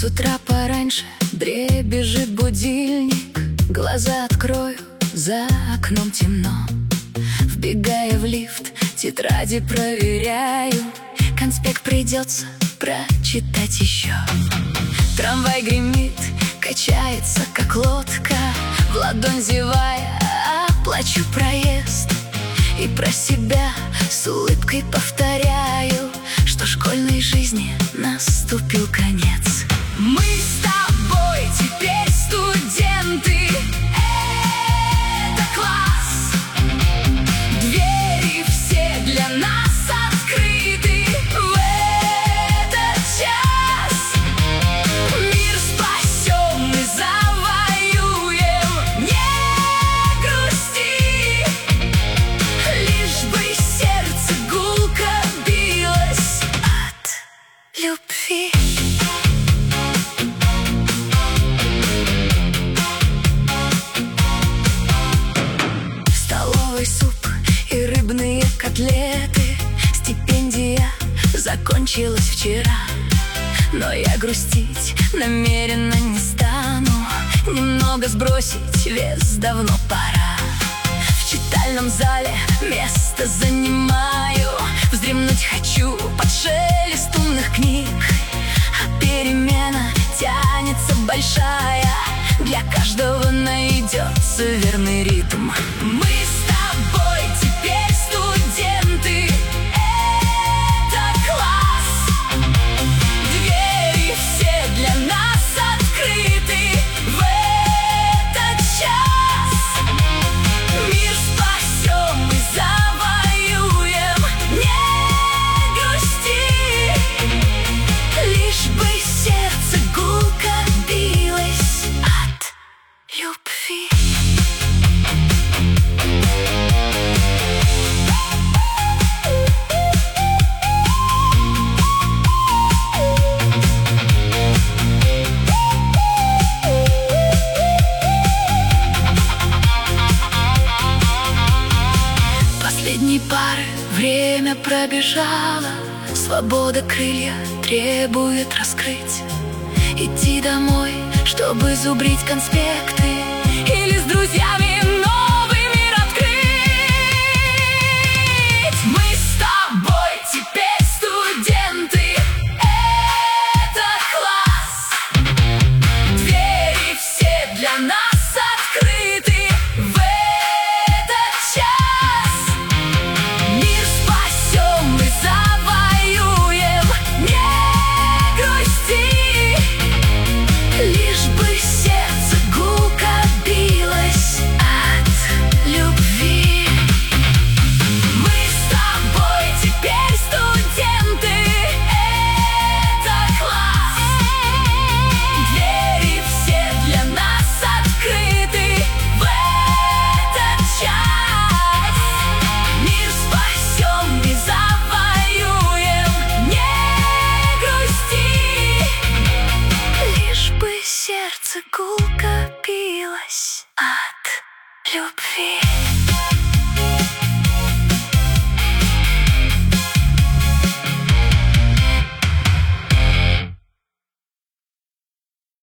утра пораньше дребезжит будильник. Глаза открою, за окном темно. Вбегая в лифт, тетради проверяю. Конспект придется прочитать еще. Трамвай гремит, качается, как лодка. В ладонь зевая, оплачу проезд. И про себя с улыбкой повторяю, что школьной жизни наступил конец. Мы с тобой теперь студенты. Это класс. Двери все для нас открыты. В этот час мир спасем, мы завоюем. Не грусти, лишь бы сердце гулко билось от любви. Суп и рыбные котлеты. Стипендия закончилась вчера, но я грустить намеренно не стану. Немного сбросить вес давно пора. В читальном зале место занимаю. Вздремнуть хочу под шелест умных книг. А перемена тянется большая. Для каждого найдется верный ритм. Мы с тобой теперь студенты. Это класс. Двери все для нас открыты. В этот час мир спасем, мы завоюем. Не грусти, лишь бы сердце гулко билось от любви. Последней пары время пробежало. Свобода крылья требует раскрыть. Идти домой, чтобы зубрить конспекты. Или с друзьями новый мир открыть. Мы с тобой теперь студенты. Это класс. Двери все для нас открыты. В этот час мир спасем, мы завоюем. Не грусти, лишь бы сердце гулко билось от любви. Мы с тобой теперь студенты. Это класс. Двери все для нас открыты. В этот час мир спасем, мы завоюем. Не грусти, лишь бы сердце гулко билось от любви.